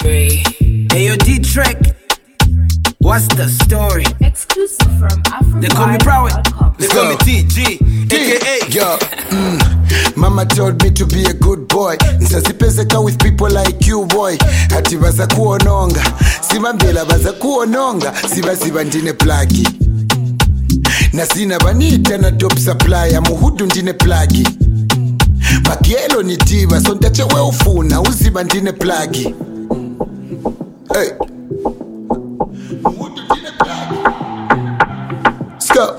Hey, yo, D-Trek, what's the story? Exclusive from Afro. They call me Broward. They call me TG, aka Yo, Mama told me to be a good boy. Nisazipezeka with people like you, boy. Hati baza kuononga, simambela baza kuononga, siba ndine plagi. Na sina banita na dope supplier, muhudu ndine plagi. Makielo ni diva, so ntache we ufuna, uziba ndine plagi. Hey. Muhudu ndine plagi. Sko.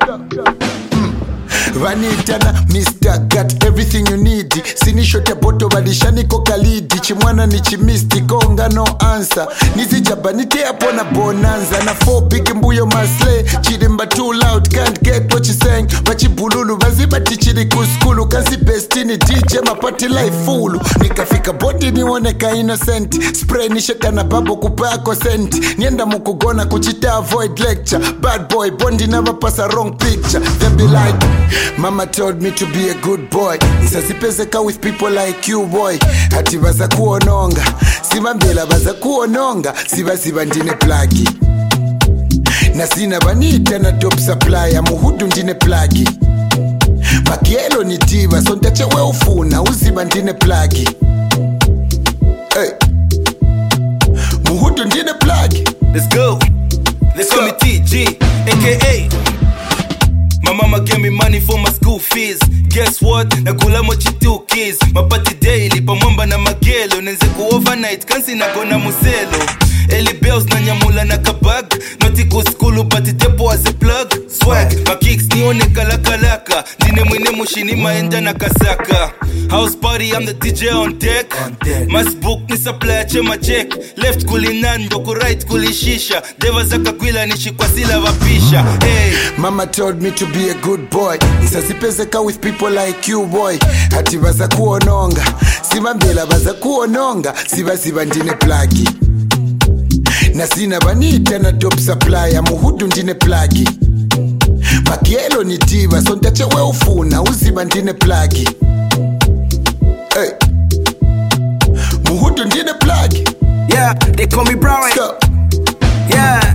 Vanitana, Mr. Got everything you need. Sinishote boto balishani kokalidi. Chimwana ni chimisti, konga no answer. Nizi jabanite apona bonanza. Na 4 big mbuyo masle. Chirimba too loud, can't get what you saying. Wachibululu, vaziba tichiri kuskulu. Kasi bestini, DJ mapati life fulu. Nikafika body niwoneka innocent. Spray nisheka na babo kupako senti. Nienda mukugona kuchita avoid lecture. Bad boy, bondi never pass a wrong picture. They be like, Mama told me to be a good boy. Nisazipezeka with people like you, boy. Hati baza kuononga, simambela baza kuononga, siba ndine plagi. Na sina banita na dope supplier, muhudu ndine plagi. Makielo ni diva, so ntache we ufuna, uziba ndine plagi. Hey. Muhudu ndine plagi. Let's go. Let's call me TG, aka my mama gave me money for my school fees. Guess what? Nakula mochi 2 keys. Mapati daily, pamwamba na magelo. Nenze ku overnight, kansi nagona muselo. Eli bells na nyamula na kabag. Noti go skulu, but depo as a plug. Swag, my kicks nione kalakalaka. Dine mwine mushini maenda na kasaka. House party, I'm the DJ on deck. Mas book ni supply, chema check. Left kulinando, ku right kulishisha. Deva zaka kwila nishi kwa sila vapisha. Hey. Mama told me to be a good boy. Nisazipezeka with people like you, boy. Hati baza kuononga, simambela baza kuononga, siba ndine plagi. Na sina banita na dope supplier, muhudu ndine plagi. Makielo ni diva, so ntache we ufuna, uziba ndine plagi. Hey. Muhudu ndine plagi. Yeah, they call me Broward. Yeah.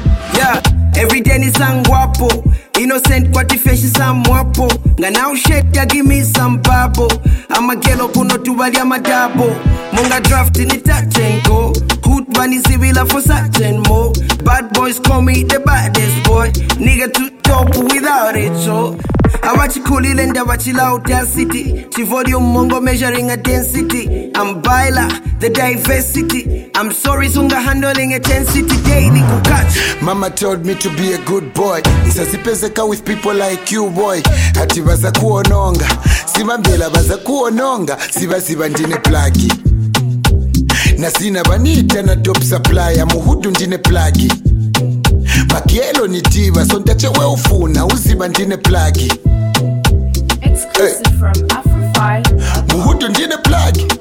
Every day ni sangwapo. Innocent kwa tifeshi samwapo. Ngana ushake ya give me some babo. Ama gelo kuno tubali ama dabo. Munga draft ni touch and go. Hood bunny civila for such and more. Bad boys call me the baddest boy. Nigga too top without it, so awachikulile nda wachila audacity. Volume mongo measuring a density. I'm baila, the diversity. I'm sorry sunga handling intensity daily kukach. Mama told me to be a good boy. Nisazipezeka with people like you, boy. Hati baza kuononga, simambela baza kuononga, siba ndine plagi. Na sina banita na dope supplier, muhudu ndine plagi. Makielo ni diva, so ntache we ufuna, uziba ndine plagi. Exclusive from Afro. Muhudu ndine plagi.